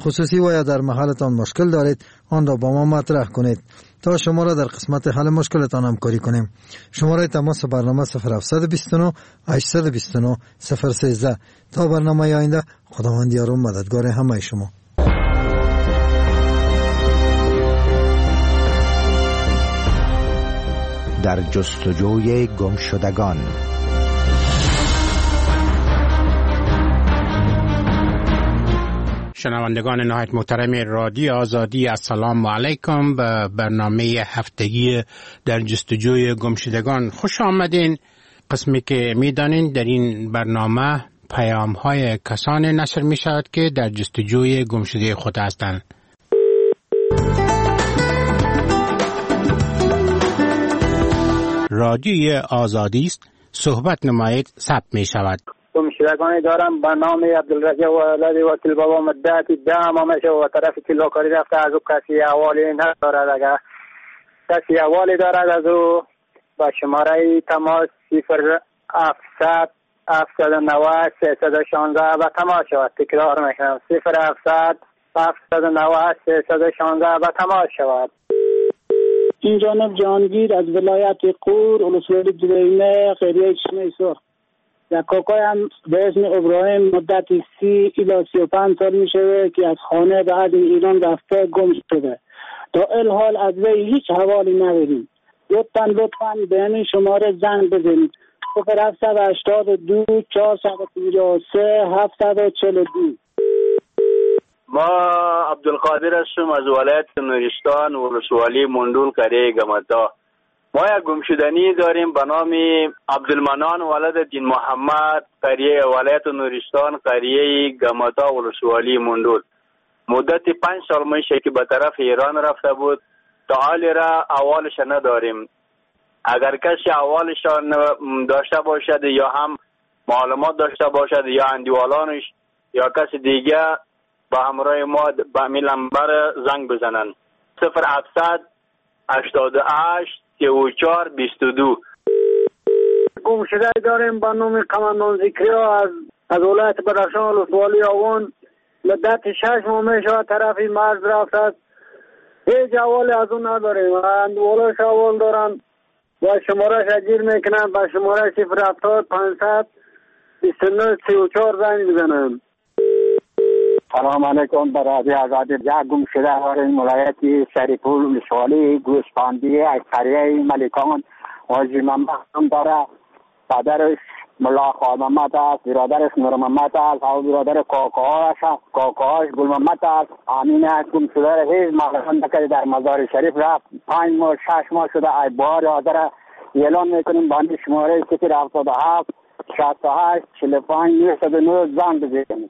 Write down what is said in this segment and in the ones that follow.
خصوصی و یا در محلتان مشکل دارید آن را با ما مطرح کنید تا شما را در قسمت حل مشکلتان همکاری کنیم. شماره تماس برنامه 0729 829 013. تا برنامه آینده، خداوند یار و مددگار همه شما. در جستجوی گمشدگان. شنوندگان نهایت محترم رادیو آزادی، السلام علیکم. به برنامه هفتگی در جستجوی گمشدگان خوش آمدین. قسمی که میدانین در این برنامه پیام های کسانی نشر می شود که در جستجوی گمشده خود هستند. رادیو آزادی است، صحبت نمایید، ثبت می شود. گمشدگانی دارم به نام عبدالرجا ولد وکیل بابا مدتی دام آمشه و طرف تلوکاری رفته. از او کسی احوالی ندارد. اگر کسی احوالی دارد از او با شماره تماس 0700 790 316 و تماس شود. تکرار میکنم 0700 790 316 و تماس شود. این جانب جهانگیر از ولایت قور ولسوالی جبیمه خیریه چشمه سرخ. در کاکایم به اسم ابراهیم مدتی 30 الی 35 سال می شود که از خانه به عدن ایران رفته گم شده. تا الحال از وی هیچ حوالی نداریم. لطفاً به همین شماره زنگ بزنید. 0782 453 742. ما عبدالقادر هستم از ولایت نورستان ولسوالی مندول قریه گمتا. ما یک گمشدنی داریم به نام عبدالمنان ولد دین محمد قریه ولایت نورستان قریه گمتا ولسوالی مندول. مدت 5 سال میشه که به طرف ایران رفته بود. تا حال را احوالش نداریم. اگر کسی احوالشان داشته باشد یا هم معلومات داشته باشد یا اندیوالانش یا کسی دیگه با همراه ما به همین نمبر زنگ بزنن. 0700 88 34 22. گمشده داریم با نام قمندان ذکریا از ولایت بدخشان ولسوالی آوان. مدت 6 ماه میشه طرف مرز رفته است. هیچ احوالی از اون نداریم. اندوالش احوال دارن و شمارش اجیر میکنن. با شماره 070 500 29 34 زنگ بزنن. سلام علیکم. برادر آزادی. یک گمشده داریم ولایت شریف‌پور ولسوالی گوسفندی از قریه ملکان. حاجی محمد هم داره. پدرش ملا خواهد محمد است. برادرش نور محمد است. و برادر کاکاهاش گل محمد است. امین است. گمشده هیچ معلوم نکرده در مزار شریف رفت. 5 ماه 6 ماه شده. ای بار حاضر اعلان میکنیم بند شماره 077 68 45 909 زنگ بزنید.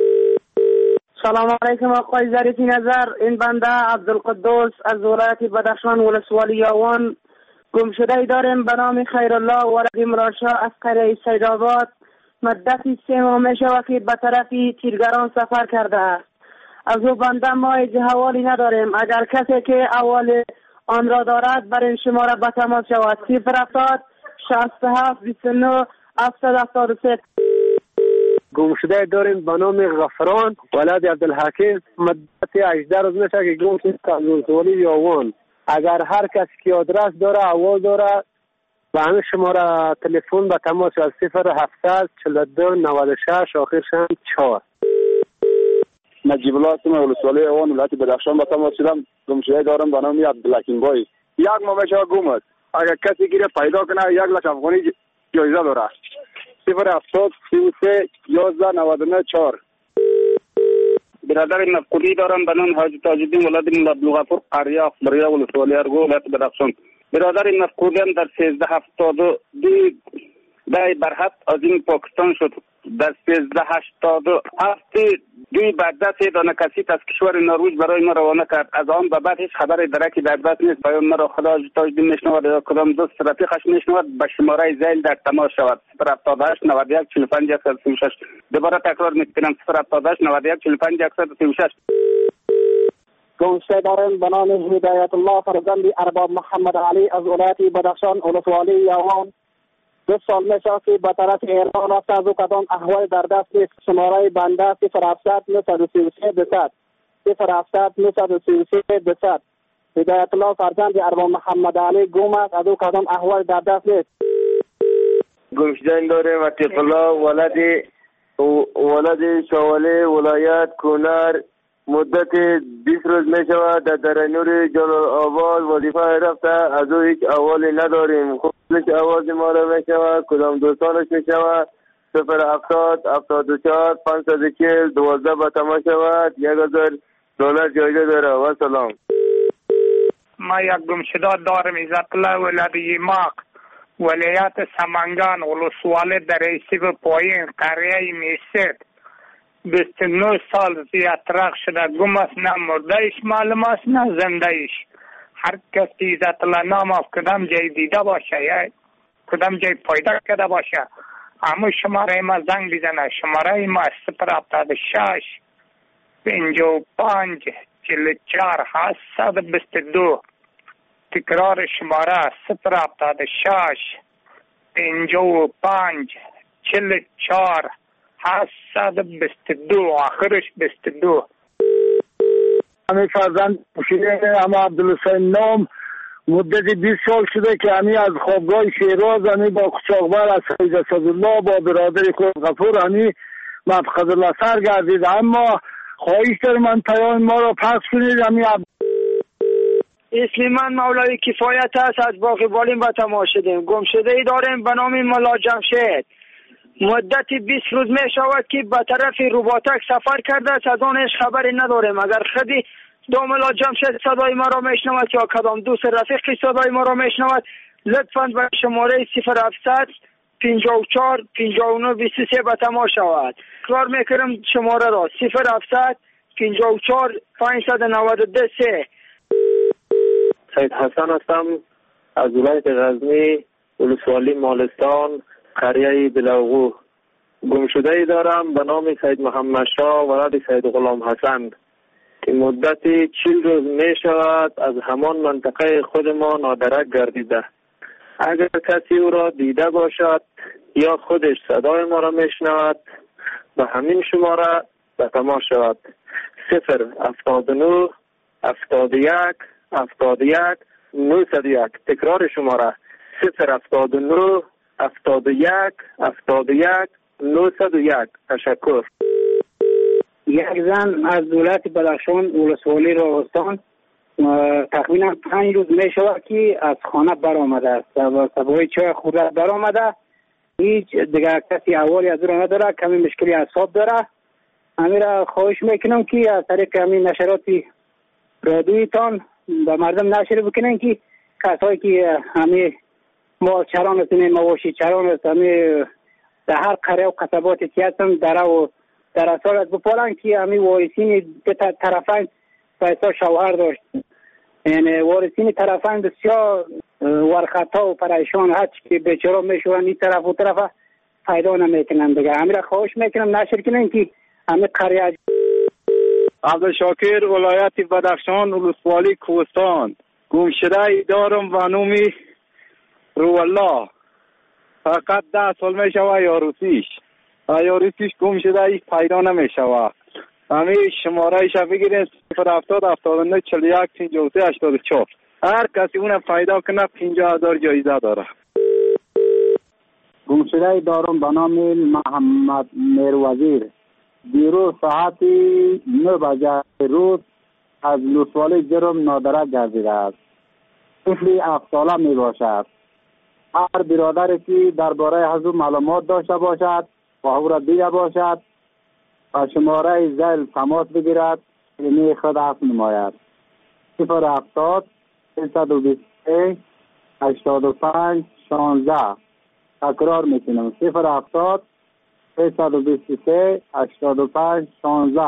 سلام علیکم آقای ظریفی نظر. این بنده عبدالقدوس از ولایت بدخشان ولسوالی آوان. گمشده داریم به نام خیرالله ولد مراشا از قریه سیدآباد. مدتی 3 ماه می شود که به طرف تیرگران سفر کرده است. از او بنده ما هیچ حوالی نداریم. اگر کسی که احوال آن را دارد بر این شماره به تماس شود. 070 67 29 773. گمشده داریم به نام غفران ولد عبدالحکیم. مدت 18 روز میشه که گم شده از ولسوالی یاوان. اگر هر کسی که آدرس داره احوال داره به همین شماره تلفن به تماس از 0700 42 96 آخرش 4. نجیب الله هستم ولسوالی یاوان ولایت بدخشان به تماس شدم. گمشده دارم به نام عبدالحکیم بای. 1 ماه میشه گم است. اگر کسی گیره پیدا کنه 1 لک افغانی جایزه داره. 070 33 11 99 4. برادر مفقودی دارم به نام حاجی تاج‌الدین ولد عبدالغفور قریه اخباریه ولسوالی ارگو ولایت بدخشان. برادر مفقودی هم در 1372 دای برحق از این پاکستان شد. در 1387 دوی بعد دست دانه کسی از کشور نروژ برای ما روانه کرد. از آن به بعد هیچ خبر درکی در دست نیست. پیام مرا خدا تاج‌الدین میشنود یا کدام دوست رفیقش میشنود به شماره زیل در تماس شود. 078 91 45 136. دوباره تکرار میکنم 078 91 45 136. گمشده داریم به نام هدایت الله فرزند ارباب محمد علی از ولایت بدخشان ولسوالی یاوان. 2 سال میشه که به طرف ایران رفته. از او کدام احوال در دست نیست. شماره بنده 070 933 200. 0700 933 200. هدایت الله فرزند ارباب محمد علی گم است. از او کدام احوال در دست نیست. گمشدن داریم عتیق الله ولد شواله ولایت کنر مدت 20 روز می شود در نور جلال آباد وظیفه رفته. از او هیچ احوالی نداریم. خودش آواز ما را می شود کدام دوستانش می شود 070 74 540 12 به تمام شود $1000 جایزه داره. و سلام. ما یک گمشده دارم عزت الله ولادی ماق ولایت سمنگان ولسوالی در ایسیب پایین قریه میسید 29 سال زیادرق شده گم است. نه مرده ایش معلوم است نه زنده ایش. هر کسی عزت الله نام از کدام جای دیده باشه یا کدام جای پیدا کرده باشه همون شماره ما زنگ بزنه. شماره ما 076 55 44 722. تکرار شماره 076 55 44 722 آخرش 22. همین فرزند مشیره اما عبدالحسین نام مدت 20 سال شده که همی از خوابگاه شیراز همی با قچاقبر از سید اسدالله با برادر خود غفور همی مفقد الله سر گردید. اما خواهش دارم من پیام ما را پخش کنید. همی اسلیمان مولای کفایت است. از باغ بالین به تماس شدیم. گم شده ای داریم به نام ملا جمشید. مدت 20 روز می شود که به طرف روباتک سفر کرده است. از آنش خبری نداریم. اگر خودی دو ملا جمشید صدای ما را میشنود یا کدام دوست رفیقی صدای ما را میشنود لطفاً به شماره 0700 54 59 23 به تماس شود. تکرار میکنم شماره را 0700 54 592 3. سید حسن هستم از ولایت غزنی ولسوالی مالستان قریه بلاغو. گمشده ای دارم به نام سید محمد شاه ولد سید غلام حسن که مدت 40 روز می شود از همان منطقه خود ما نادرک گردیده. اگر کسی او را دیده باشد یا خودش صدای ما را می شنود به همین شماره به تماس شود 079 71 71 901. تکرار شماره 079 71 71 901. تشکر. یک زن از دولت بدخشان ولسوالی راهستان تقریبا 5 روز می شود که از خانه برآمده است و سبای چای خورد برآمده. هیچ دیگه کسی احوالی از او را نداره. کمی مشکلی اعصاب داره. همین را خواهش میکنم که از طریق همین نشرات رادیویتان به مردم نشر بکنن که کسایی که همین مال چران هستن مواشی چران هستن در هر قریه و قصبات که هستن در اصال از بپالن که همین وارثین طرفین پیسا شوهر داشت. یعنی وارثین طرفین بسیار ورخطا و پریشان هست که بیچاره میشورن این طرف و طرف پیدا نمیکنن دیگه. همین را خواهش میکنم نشر کنن که همین قریه. عبدالشاکر ولایت بدخشان ولسوالی کوهستان. گمشده ای دارم و نومی روالله. فقط 10 سال می شود یاروسیش گمشده ای پیدا نمی شود. همین شماره ایش بگیرین 070 79 41 53 84. هر کسی اون پیدا کنه $50,000 جایزه داره. گمشده ای دارم به نام محمد میروزیر. دیروز ساعت 9 بجه روز از لسوالی جرم نادرک گردیده است. طفلی 7 ساله می باشد. هر برادری که درباره از او معلومات داشته باشد و او را دیده باشد و شماره زل تماس بگیرد اینی خود عفو نماید. 070 323 85 16. تکرار میکنم 070 323 85 16.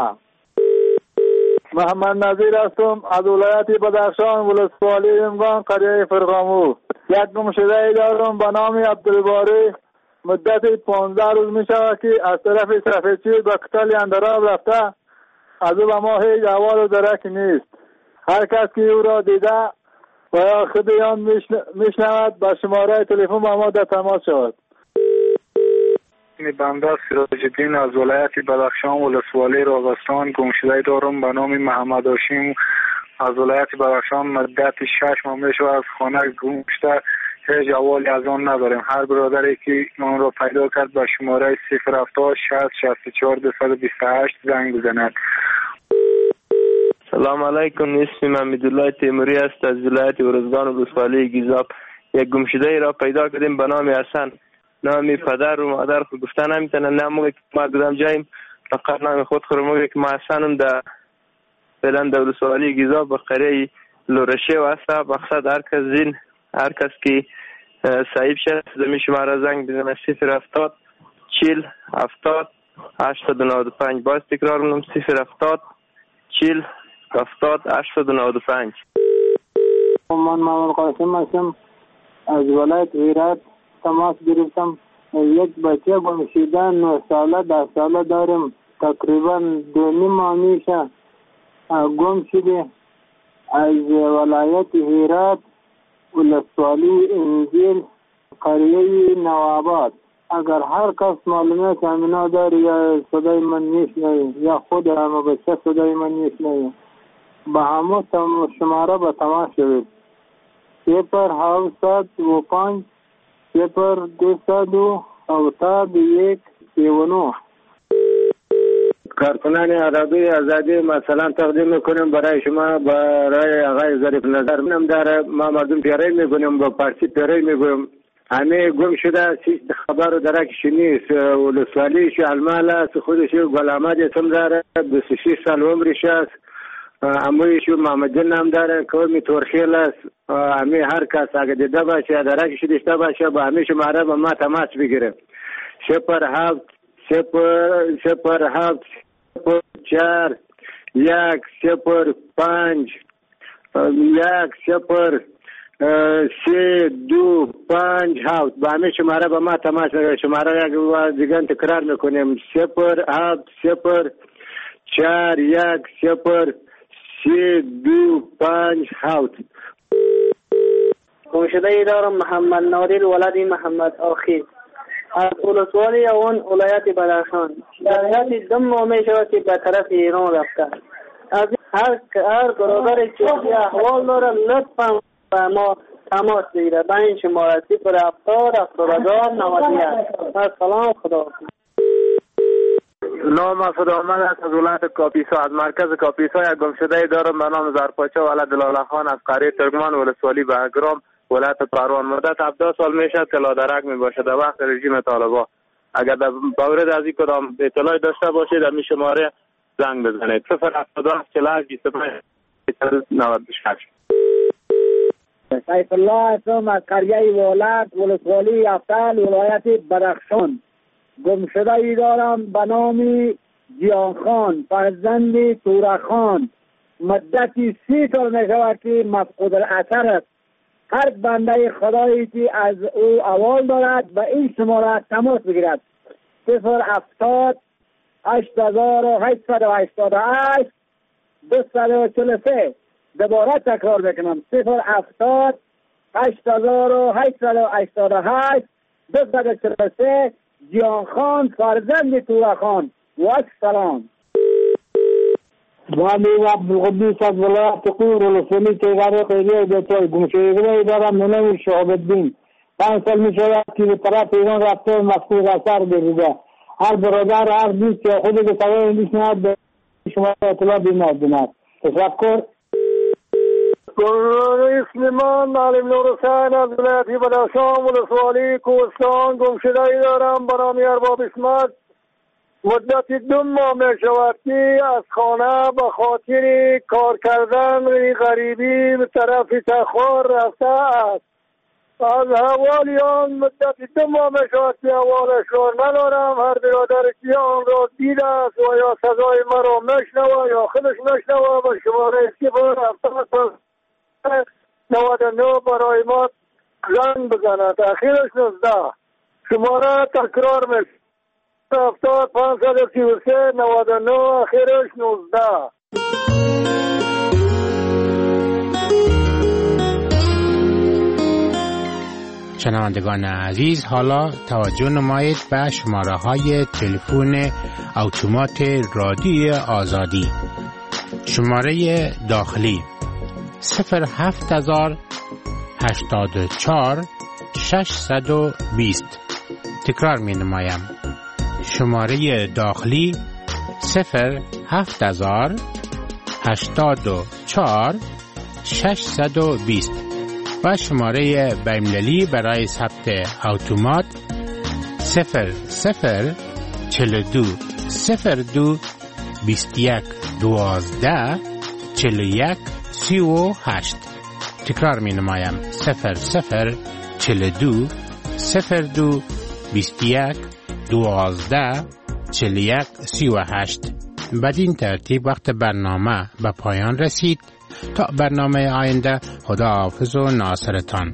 محمد نظیر هستم از ولایت بدخشان ولسوالی امگان قریه فرغامو. یک گمشده ای دارم به نام عبدالباری. مدت 15 روز می شود که از طرف سفیدچی به قتل اندراب رفته. از او به ما هیچ احوال و درک نیست. هر کس که او را دیده و یا خود آن میشنود به شماره تلفن با ما در تماس شود. بنده سراج الدین از ولایت بدخشان ولسوالی راغستان گمشده دارم به نام محمد هاشم از ولایت بدخشان. مدت 6 ماه میشه از خانه گم شده، هیچ احوالی از آن نداریم. هر برادری که آن را پیدا کرد به شماره 070 60 64 228 زنگ بزند. سلام علیکم، اسمم حمیدالله تیموری است از ولایت ارزگان ولسوالی گیزاب. یک گمشده ای را پیدا کردیم به نام حسن. نام پدر و مادر خود گفتن نمیتونن، نه موقع که ما کدام جاییم فقط نام خود خود موقع که ما حسنم در فعلا در ولسوالی گیزاب به قریه لورشه و هسته. مقصد هر کس که صاحب شد زمین شماره زنگ بزنه 070 40 70 895. باز تکرار میکنم 070 40 70 895. من محمد قاسم هستم از ولایت هرات تماس گرفتم. یک بچه گمشده 9 ساله 10 ساله دارم، تقریبا 2.5 ماه میشه گم شده. از ولایت هرات ولسوالی انجیل قریه نواباد. اگر هر کس معلومات همینا داره یا صدای من میشنوه یا خود همه بچه صدای من میشنوه به همه شماره به تماس شوید 0705 0271 39. کارکنان عربی آزادی مثلا تقدیم میکنیم برای شما، برای آقای ظریف نظر منم داره. ما مردم پیاری میگویم، با پارسی پیاری میگویم. همه گم شده هیچ خبر درکش نیست. ولسوالیش المال است، خودش غلامت اسم داره، 26 سال عمرش است. امویش محمد جن نام داره، قومی تورخیل است. همه هر کس اگه دیده باشه درکش داشته باشه با همه شماره با ما تماس بگیره. 07 07 4 1 0 5 1 0 3 2 5 7. با همه شماره با ما تماس بگیره. شماره یک دیگه تکرار میکنیم 07 0 4 1 0 3 2 5 7. گمشده ای دارم محمد نادر ولد محمد آخی از ولسوالی اون ولایت بدخشان. در حد 2 ماه می شود که به طرف ایران رفته. از هر برادری که احوال داره لطفا به ما تماس بگیره به این شماره 070 72 91. سلام، خدا. نام مسعود احمد است از ولایت کاپیسا. از مرکز کاپیسا یک گمشده دارم به نام زرپاچه ولد لاله خان از قریه ترکمان ولسوالی بهگرام ولایت پروان. مدت 17 سال میشد که لادرک میباشد در وقت رژیم طالبان. اگر در مورد از این کدام اطلاعی داشته باشید در می شماره زنگ بزنید 077 48 25 96. سیف الله هستم از قریه والد ولسوالی افتال ولایت بدخشان. گمشده ای دارم به نام جیان خان فرزند توره خان. مدتی 30 سال می شود که مفقود الاثر است. هر بنده خدایی که از او احوال دارد به این شماره تماس بگیرد 070 8888 243. دوباره تکرار بکنم 070 8888 243. جیان خان فرزند توره خان. و سلام. ولی عبدالقدوس از ولایت قور ولسوالی تیغاره قیریه بیتوی گمشده دارم منوی شعب الدین. 5 سال می شود که به طرف ایران رفته مفقود اثر بریده. هر برادر هر دوست که خودی به طوای میشنید به شما اطلاع بیماد. تشکر. اسم من معلم نور حسین از ولایت بدخشان ولسوالی کوهستان. گمشده ای دارم به نام ارباب اسمت. مدت 2 ماه می شود که از خانه به خاطر کار کردن غریبی به طرف تخار رفته است. از حوالی آن مدت 2 ماه می شود که حوالش را ندارم. هر برادر که آن را دیده است و یا صدای مرا مشنوه یا خودش مشنوه به شماره 099 برای ما زنگ بزند. اخیرش 19. شماره تکرار می 70 533 99 اخیرش 19. شنوندگان عزیز، حالا توجه نمایید به شماره های تلفن اتومات رادیو آزادی. شماره داخلی 07084 620. تکرار می نمایم. شماره داخلی 07084 620 و شماره بین‌المللی برای ثبت اتومات 0042 02 21 12 41 38. تکرار می نمایم. 0042 02 21 12 41 38. بدین ترتیب وقت برنامه به پایان رسید. تا برنامه آینده، خدا حافظ و ناصرتان.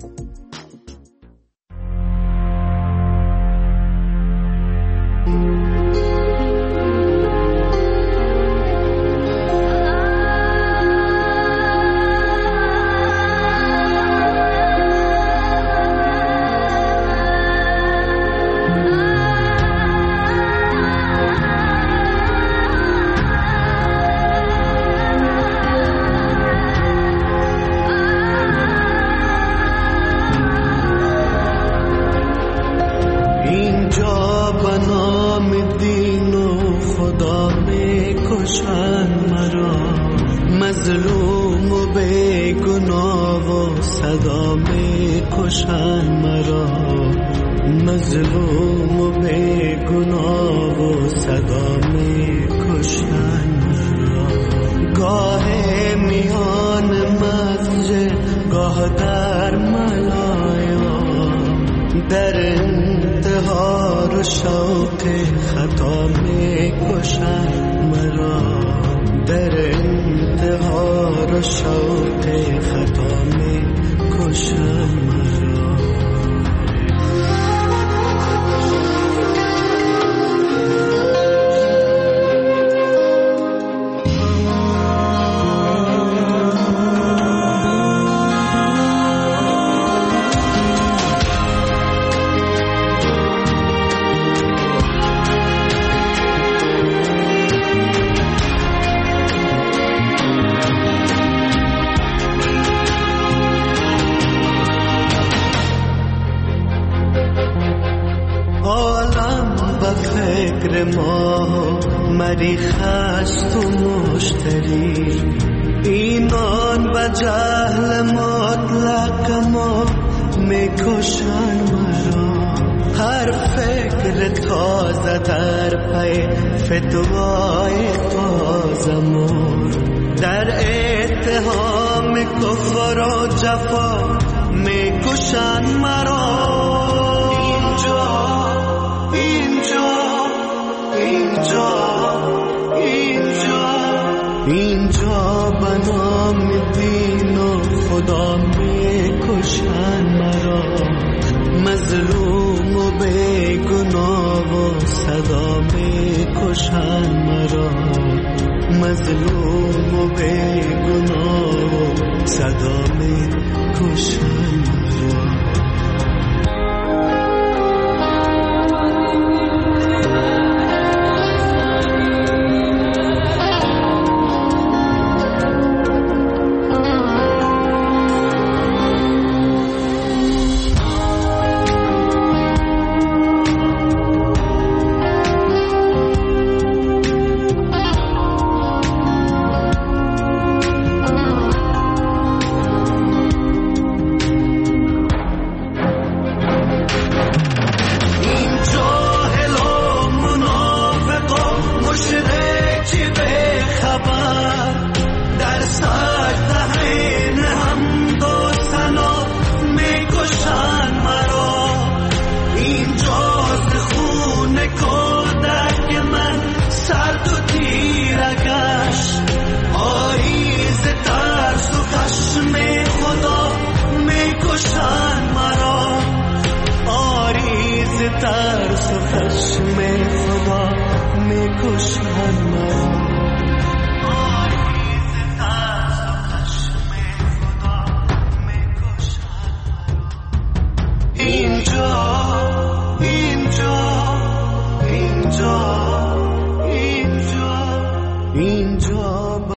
ترس و خشم خدا میکشد